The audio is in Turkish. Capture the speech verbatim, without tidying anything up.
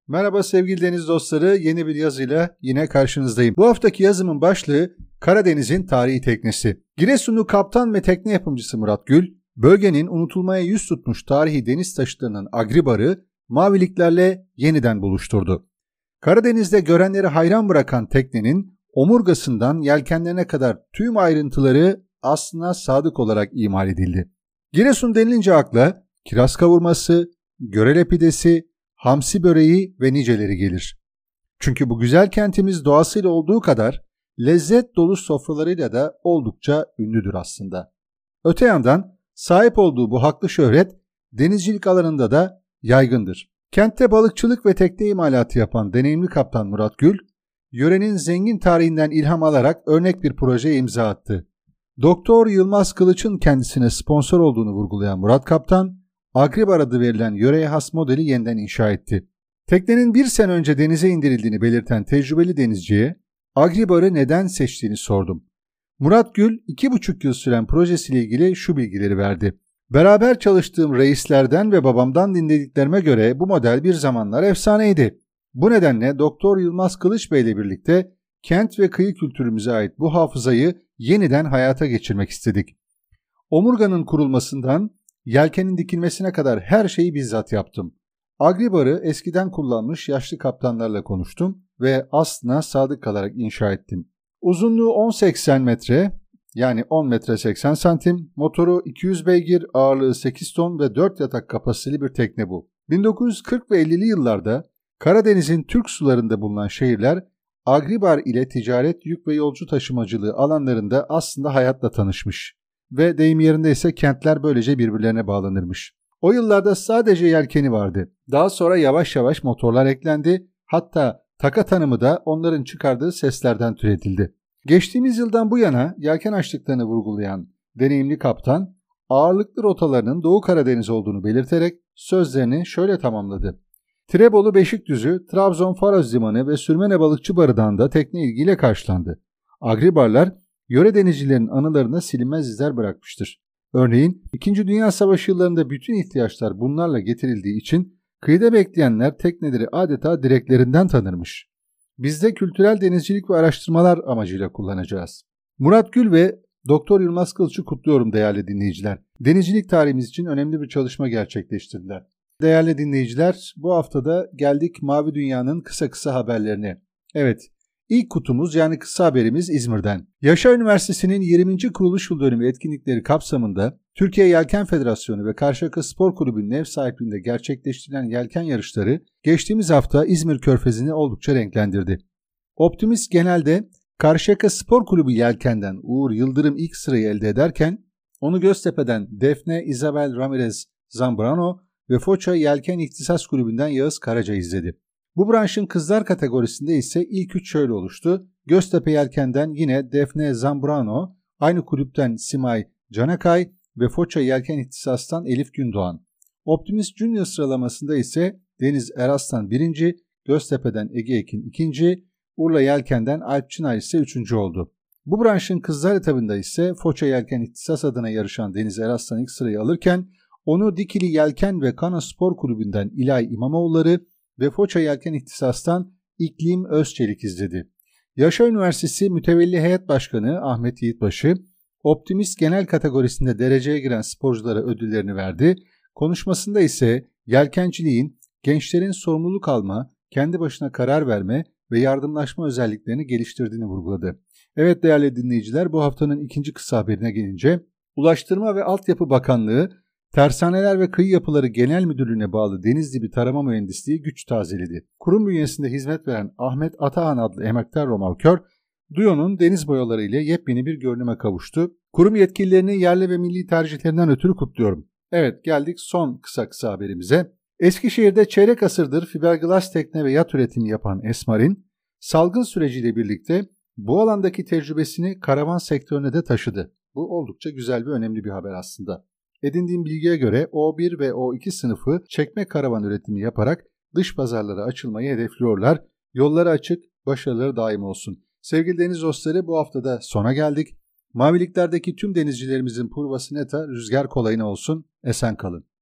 Merhaba sevgili deniz dostları, yeni bir yazıyla yine karşınızdayım. Bu haftaki yazımın başlığı Karadeniz'in tarihi teknesi. Giresunlu kaptan ve tekne yapımcısı Murat Gül, bölgenin unutulmaya yüz tutmuş tarihi deniz taşıtlarının agribarı maviliklerle yeniden buluşturdu. Karadeniz'de görenleri hayran bırakan teknenin omurgasından yelkenlerine kadar tüm ayrıntıları aslına sadık olarak imal edildi. Giresun denilince akla kiraz kavurması, görele pidesi, hamsi böreği ve niceleri gelir. Çünkü bu güzel kentimiz doğasıyla olduğu kadar lezzet dolu sofralarıyla da oldukça ünlüdür aslında. Öte yandan sahip olduğu bu haklı şöhret denizcilik alanında da yaygındır. Kentte balıkçılık ve tekne imalatı yapan deneyimli kaptan Murat Gül, yörenin zengin tarihinden ilham alarak örnek bir projeye imza attı. Doktor Yılmaz Kılıç'ın kendisine sponsor olduğunu vurgulayan Murat Kaptan, Agribar adı verilen yöreye has modeli yeniden inşa etti. Teknenin bir sene önce denize indirildiğini belirten tecrübeli denizciye Agribar'ı neden seçtiğini sordum. Murat Gül iki buçuk yıl süren projesiyle ilgili şu bilgileri verdi. Beraber çalıştığım reislerden ve babamdan dinlediklerime göre bu model bir zamanlar efsaneydi. Bu nedenle Doktor Yılmaz Kılıç Bey ile birlikte kent ve kıyı kültürümüze ait bu hafızayı yeniden hayata geçirmek istedik. Omurganın kurulmasından yelkenin dikilmesine kadar her şeyi bizzat yaptım. Agribar'ı eskiden kullanmış yaşlı kaptanlarla konuştum ve aslına sadık kalarak inşa ettim. Uzunluğu on seksen metre, yani on metre seksen santim, motoru iki yüz beygir, ağırlığı sekiz ton ve dört yatak kapasiteli bir tekne bu. bin dokuz yüz kırk ve ellili yıllarda Karadeniz'in Türk sularında bulunan şehirler Agribar ile ticaret, yük ve yolcu taşımacılığı alanlarında aslında hayatla tanışmış ve deyim yerinde ise kentler böylece birbirlerine bağlanırmış. O yıllarda sadece yelkeni vardı. Daha sonra yavaş yavaş motorlar eklendi, hatta taka tanımı da onların çıkardığı seslerden türetildi. Geçtiğimiz yıldan bu yana yelken açtıklarını vurgulayan deneyimli kaptan, ağırlıklı rotalarının Doğu Karadeniz olduğunu belirterek sözlerini şöyle tamamladı. Tirebolu Beşikdüzü, Trabzon Faroz Limanı ve Sürmene Balıkçı Barı'dan da tekne ilgiyle karşılandı. Agribarlar, yöre denizcilerin anılarına silinmez izler bırakmıştır. Örneğin İkinci Dünya Savaşı yıllarında bütün ihtiyaçlar bunlarla getirildiği için kıyıda bekleyenler tekneleri adeta direklerinden tanırmış. Biz de kültürel denizcilik ve araştırmalar amacıyla kullanacağız. Murat Gül ve Doktor Yılmaz Kılıç'ı kutluyorum değerli dinleyiciler. Denizcilik tarihimiz için önemli bir çalışma gerçekleştirdiler. Değerli dinleyiciler, bu haftada geldik Mavi Dünya'nın kısa kısa haberlerine. Evet, ilk kutumuz yani kısa haberimiz İzmir'den. Yaşar Üniversitesi'nin yirminci kuruluş yıl dönümü etkinlikleri kapsamında Türkiye Yelken Federasyonu ve Karşıyaka Spor Kulübü'nün ev sahipliğinde gerçekleştirilen yelken yarışları geçtiğimiz hafta İzmir Körfezi'ni oldukça renklendirdi. Optimist genelde Karşıyaka Spor Kulübü yelkenden Uğur Yıldırım ilk sırayı elde ederken onu Göztepe'den Defne Isabel Ramirez Zambrano ve Foça Yelken İhtisas Kulübü'nden Yağız Karaca izledi. Bu branşın kızlar kategorisinde ise ilk üç şöyle oluştu. Göztepe Yelken'den yine Defne Zambrano, aynı kulüpten Simay Canakay ve Foça Yelken İhtisas'tan Elif Gündoğan. Optimist Junior sıralamasında ise Deniz Eraslan birinci, Göztepe'den Ege Ekin ikinci, Urla Yelken'den Alp Çınar ise üçüncü oldu. Bu branşın kızlar etabında ise Foça Yelken İhtisas adına yarışan Deniz Eraslan ilk sırayı alırken onu Dikili Yelken ve Kano Spor Kulübü'nden İlay İmamoğulları ve Foça Yelken İhtisas'tan İklim Özçelik izledi. Yaşar Üniversitesi Mütevelli Heyet Başkanı Ahmet Yiğitbaşı, Optimist genel kategorisinde dereceye giren sporculara ödüllerini verdi. Konuşmasında ise yelkenciliğin gençlerin sorumluluk alma, kendi başına karar verme ve yardımlaşma özelliklerini geliştirdiğini vurguladı. Evet değerli dinleyiciler, bu haftanın ikinci kısa haberine gelince Ulaştırma ve Altyapı Bakanlığı Tersaneler ve Kıyı Yapıları Genel Müdürlüğü'ne bağlı Denizdibi Tarama Mühendisliği güç tazeledi. Kurum bünyesinde hizmet veren Ahmet Atahan adlı emektar romorkör, Duyo'nun deniz boyaları ile yepyeni bir görünüme kavuştu. Kurum yetkililerini yerli ve milli tercihlerinden ötürü kutluyorum. Evet, geldik son kısa kısa haberimize. Eskişehir'de çeyrek asırdır fiberglass tekne ve yat üretimi yapan Esmarin, salgın süreciyle birlikte bu alandaki tecrübesini karavan sektörüne de taşıdı. Bu oldukça güzel ve önemli bir haber aslında. Edindiğim bilgiye göre O bir ve O iki sınıfı çekme karavan üretimi yaparak dış pazarlara açılmayı hedefliyorlar. Yolları açık, başarıları daim olsun. Sevgili deniz dostları, bu haftada sona geldik. Maviliklerdeki tüm denizcilerimizin purvası neta, rüzgar kolayına olsun. Esen kalın.